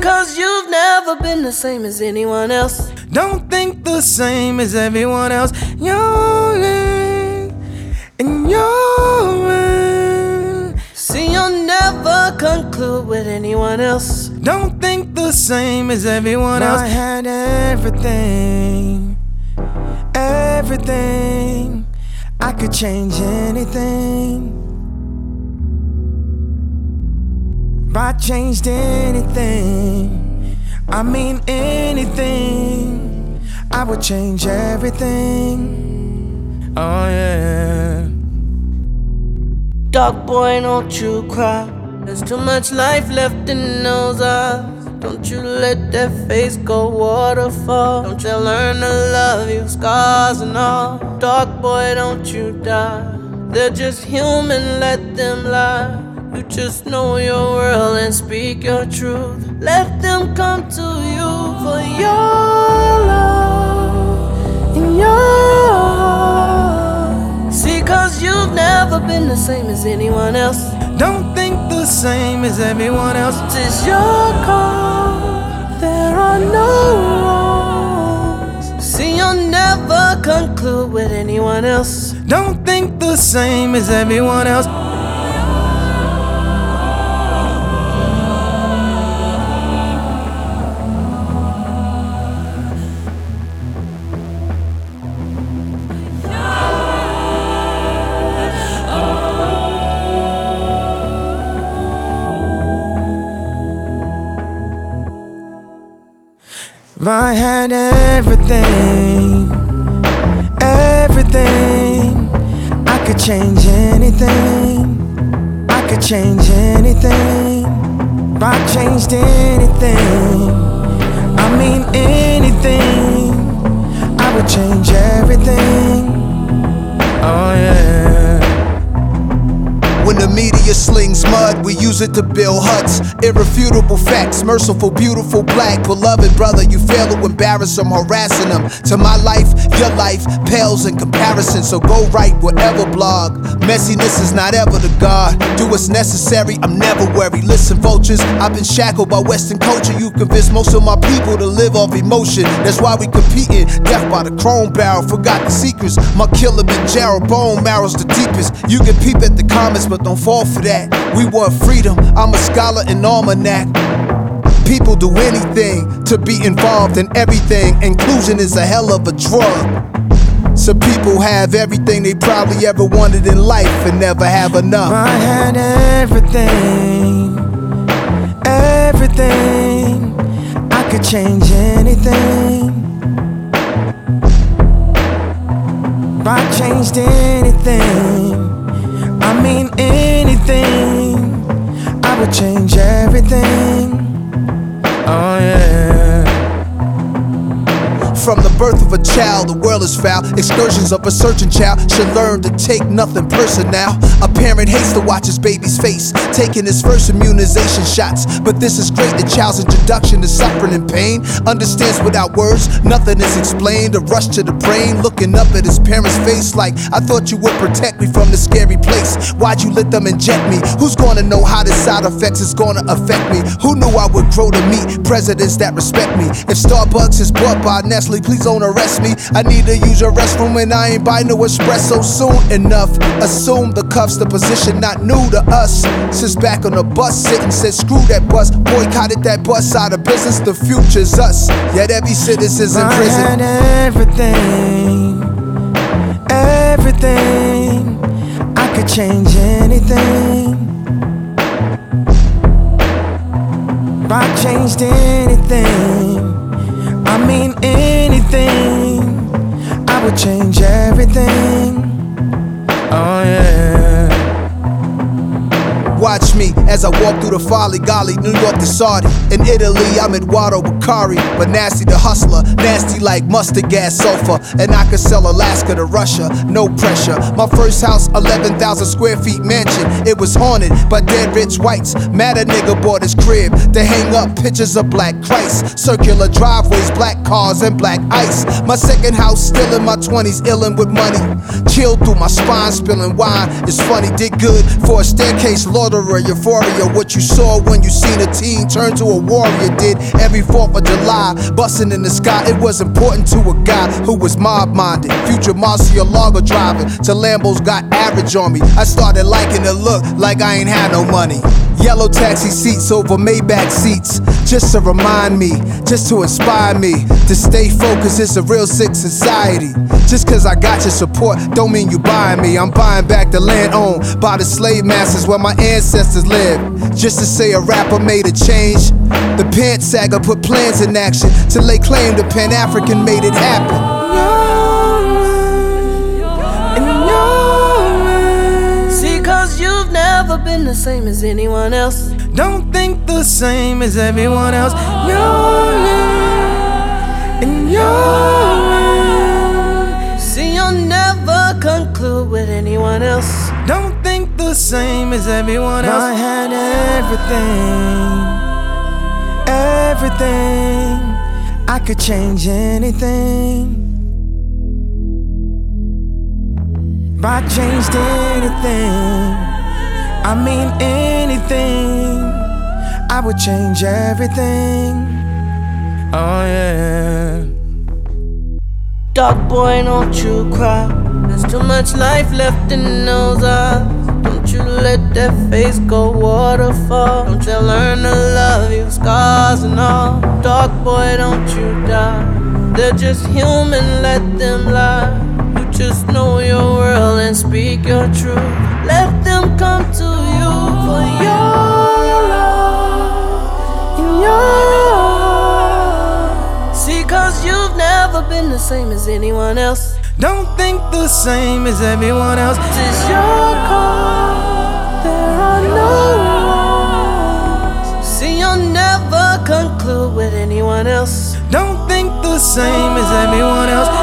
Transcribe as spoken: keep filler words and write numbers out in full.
cause you've never been the same as anyone else. Don't think the same as everyone else. You're in, and you're in. See, you'll never conclude with anyone else. Don't think the same as everyone else. I had everything, everything. I could change anything. If I changed anything, I mean anything, I would change everything. Oh yeah. Dog boy, don't you cry. There's too much life left in those eyes. Don't you let that face go waterfall. Don't you learn to love you, scars and all. Dog boy, don't you die. They're just human, let them lie. You just know your world and speak your truth. Let them come to you for your love and your heart. See, cause you've never been the same as anyone else. Don't think the same as everyone else. It's your call, there are no wrongs. See, you'll never conclude with anyone else. Don't think the same as everyone else. If I had everything, everything, I could change anything, I could change anything. If I changed anything, I mean anything, I would change everything. Oh yeah. When the media slings mud, we use it to build huts. Irrefutable facts, merciful, beautiful, black. Beloved brother, you fail to embarrass them, harassing them. To my life, your life pales in comparison. So go write whatever blog. Messiness is not ever the God. Do what's necessary, I'm never worried. Listen, vultures, I've been shackled by Western culture. You convinced most of my people to live off emotion. That's why we competing. Death by the chrome barrel, forgot the secrets. My killer been Gerald, bone marrow's the deepest. You can peep at the comments, but don't fall for that. We want freedom, I'm a scholar in almanac. People do anything to be involved in everything. Inclusion is a hell of a drug. Some people have everything they probably ever wanted in life and never have enough. If I had everything, everything, I could change anything. If I changed anything, I mean anything, I would change everything. Oh yeah. From the birth of a child, the world is foul. Excursions of a searching child should learn to take nothing personal. A parent hates to watch his baby's face, taking his first immunization shots. But this is great, the child's introduction to suffering and pain. Understands without words, nothing is explained. A rush to the brain, looking up at his parents' face like, I thought you would protect me from this scary place. Why'd you let them inject me? Who's gonna know how the side effects is gonna affect me? Who knew I would grow to meet presidents that respect me? If Starbucks is bought by Nestle, please don't arrest me. I need to use your restroom and I ain't buy no espresso soon enough. Assume the cuffs, the position not new to us. Sits back on the bus, sitting, said screw that bus. Boycotted that bus out of business, the future's us. Yet every citizen's in prison. I had everything, everything, I could change anything. If I changed anything, I mean anything, I would change everything. Oh yeah. Watch me as I walk through the folly golly, New York to Saudi. In Italy, I'm Eduardo Bacari. But nasty the hustler, nasty like mustard gas sulfur. And I could sell Alaska to Russia, no pressure. My first house, eleven thousand square feet mansion. It was haunted by dead rich whites. Mad a nigga bought his crib to hang up pictures of black Christ. Circular driveways, black cars, and black ice. My second house, still in my twenties, illin' with money. Chilled through my spine, spilling wine. It's funny, did good for a staircase, Lord order of euphoria. What you saw when you seen a teen turn to a warrior did every fourth of July. Bustin' in the sky, it was important to a guy who was mob-minded. Future Murcielago driving till Lambos got average on me. I started liking the look like I ain't had no money. Yellow taxi seats over Maybach seats, just to remind me, just to inspire me to stay focused. It's a real sick society. Just cause I got your support don't mean you buying me. I'm buying back the land owned by the slave masters where my ancestors lived. Just to say a rapper made a change. The Pant Saga put plans in action to lay claim the Pan-African made it happen. You've never been the same as anyone else. Don't think the same as everyone else. You're in your way. See, you'll never conclude with anyone else. Don't think the same as everyone else. I had everything, everything. I could change anything. If I changed anything, I mean anything, I would change everything. Oh yeah. Dog boy, don't you cry. There's too much life left in those eyes. Don't you let that face go waterfall. Don't you learn to love you, scars and all. Dog boy, don't you die. They're just human, let them lie. You just know your world and speak your truth. Let them come to you for your love in your heart. See, cause you've never been the same as anyone else. Don't think the same as everyone else. This is your call, there are no rules. See, you'll never conclude with anyone else. Don't think the same as everyone else.